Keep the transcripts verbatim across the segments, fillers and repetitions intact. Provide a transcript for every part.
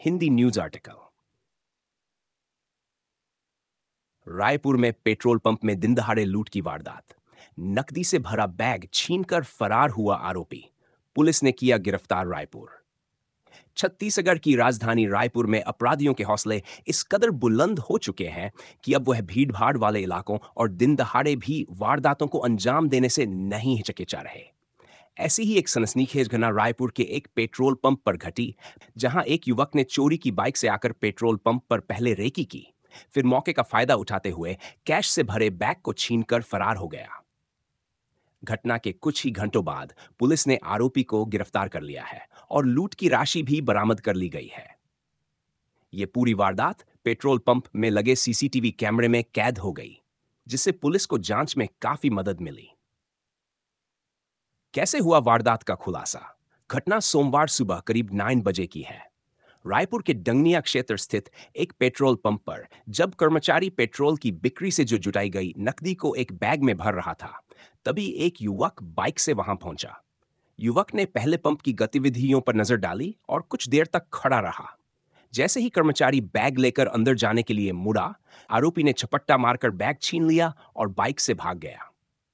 Hindi news article. Raipur में petrol pump में दिन दहाड़े लूट की वारदात। नकदी से भरा बैग छीनकर फरार हुआ आरोपी। पुलिस ने किया गिरफ्तार। रायपुर छत्तीसगढ़ की राजधानी रायपुर में अपराधियों के हौसले इस कदर बुलंद हो चुके हैं कि अब वह भीड़-भाड़ वाले इलाकों और दिन दहाड़े भी वारदातों को अंजाम देने से नहीं हिचकिचा रहे। ऐसी ही एक सनसनीखेज घटना रायपुर के एक पेट्रोल पंप पर घटी, जहां एक युवक ने चोरी की बाइक से आकर पेट्रोल पंप पर पहले रेकी की, फिर मौके का फायदा उठाते हुए कैश से भरे बैग को छीनकर फरार हो गया। घटना के कुछ ही घंटों बाद पुलिस ने आरोपी को गिरफ्तार कर लिया है और लूट की राशि भी बरामद कर ली गई है। ये पूरी वारदात पेट्रोल पंप में लगे सीसीटीवी कैमरे में कैद हो गई, जिससे पुलिस को जांच में काफी मदद मिली। कैसे हुआ वारदात का खुलासा? घटना सोमवार सुबह करीब नौ बजे की है। रायपुर के डंगनिया क्षेत्र स्थित एक पेट्रोल पंप पर जब कर्मचारी पेट्रोल की बिक्री से जो जुटाई गई नकदी को एक बैग में भर रहा था, तभी एक युवक बाइक से वहां पहुंचा। युवक ने पहले पंप की गतिविधियों पर नजर डाली और कुछ देर तक खड़ा रहा। जैसे ही कर्मचारी बैग लेकर अंदर जाने के लिए मुड़ा, आरोपी ने झपट्टा मारकर बैग छीन लिया और बाइक से भाग गया।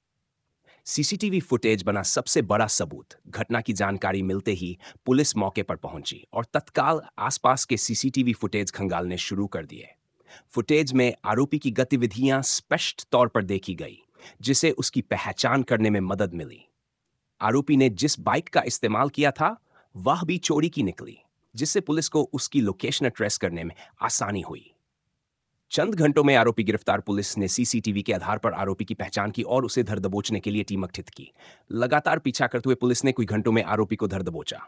सीसीटीवी फुटेज बना सबसे बड़ा सबूत। घटना की जानकारी मिलते ही पुलिस मौके पर पहुंची और तत्काल आसपास के सीसीटीवी फुटेज खंगालने शुरू कर दिए। फुटेज में आरोपी की गतिविधियां स्पष्ट तौर पर देखी गई, जिसे उसकी पहचान करने में मदद मिली। आरोपी ने जिस बाइक का इस्तेमाल किया था, वह भी चोरी की निकली, जिससे पुलिस को उसकी लोकेशन ट्रेस करने में आसानी हुई। चंद घंटों में आरोपी गिरफ्तार। पुलिस ने सीसीटीवी के आधार पर आरोपी की पहचान की और उसे धर दबोचने के लिए टीम गठित की। लगातार पीछा करते हुए पुलिस ने कुछ घंटों में आरोपी को धर दबोचा।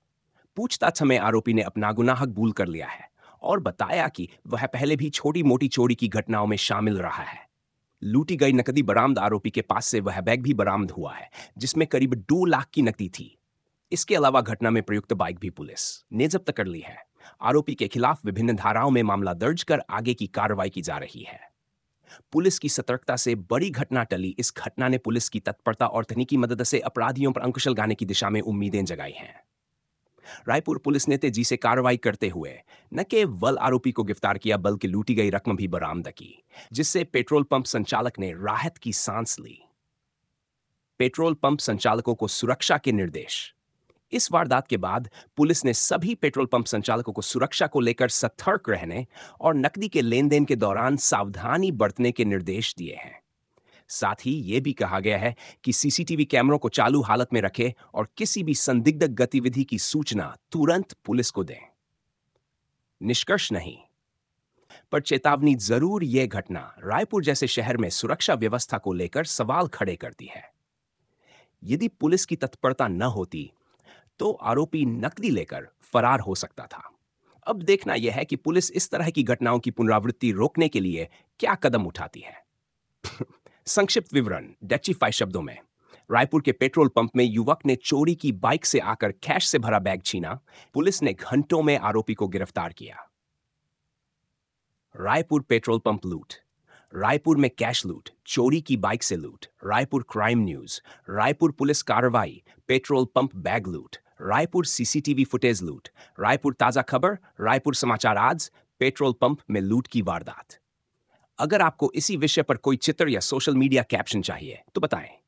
पूछताछ में आरोपी ने अपना गुनाह कबूल कर लिया है और बताया कि वह पहले भी छोटी मोटी चोरी की घटनाओं में शामिल रहा है। लूटी गई नकदी बरामद। आरोपी के पास से वह बैग भी बरामद हुआ है, जिसमें करीब दो लाख की नकदी थी। इसके अलावा घटना में प्रयुक्त बाइक भी पुलिस ने जब्त कर ली है। आरोपी के खिलाफ विभिन्न धाराओं में मामला दर्ज कर आगे की कार्रवाई की जा रही है। पुलिस की सतर्कता से बड़ी घटना टली। इस घटना ने पुलिस की तत्परता और तकनीकी मदद से अपराधियों पर अंकुश लगाने की दिशा में उम्मीदें जगाई हैं। रायपुर पुलिस ने तेजी से कार्रवाई करते हुए न केवल आरोपी को गिरफ्तार किया, बल्कि लूटी गई रकम भी बरामद की, जिससे पेट्रोल पंप संचालक ने राहत की सांस ली। पेट्रोल पंप संचालकों को सुरक्षा के निर्देश। इस वारदात के बाद पुलिस ने सभी पेट्रोल पंप संचालकों को सुरक्षा को लेकर सतर्क रहने और नकदी के लेन देन के दौरान सावधानी बरतने के निर्देश दिए हैं। साथ ही यह भी कहा गया है कि सीसीटीवी कैमरों को चालू हालत में रखें और किसी भी संदिग्ध गतिविधि की सूचना तुरंत पुलिस को दें। निष्कर्ष नहीं, पर चेतावनी जरूर। यह घटना रायपुर जैसे शहर में सुरक्षा व्यवस्था को लेकर सवाल खड़े करती है। यदि पुलिस की तत्परता न होती तो आरोपी नकदी लेकर फरार हो सकता था। अब देखना यह है कि पुलिस इस तरह की घटनाओं की पुनरावृत्ति रोकने के लिए क्या कदम उठाती है। संक्षिप्त विवरण डचिफाई शब्दों में। रायपुर के पेट्रोल पंप में युवक ने चोरी की बाइक से आकर कैश से भरा बैग छीना। पुलिस ने घंटों में आरोपी को गिरफ्तार किया। रायपुर पेट्रोल पंप लूट। रायपुर में कैश लूट, चोरी की बाइक से लूट। Raipur crime news. Raipur police कार्रवाई, पेट्रोल पंप बैग लूट। रायपुर सीसीटीवी फुटेज लूट। रायपुर ताजा खबर। रायपुर समाचार आज। पेट्रोल पंप में लूट की वारदात। अगर आपको इसी विषय पर कोई चित्र या सोशल मीडिया कैप्शन चाहिए तो बताएं।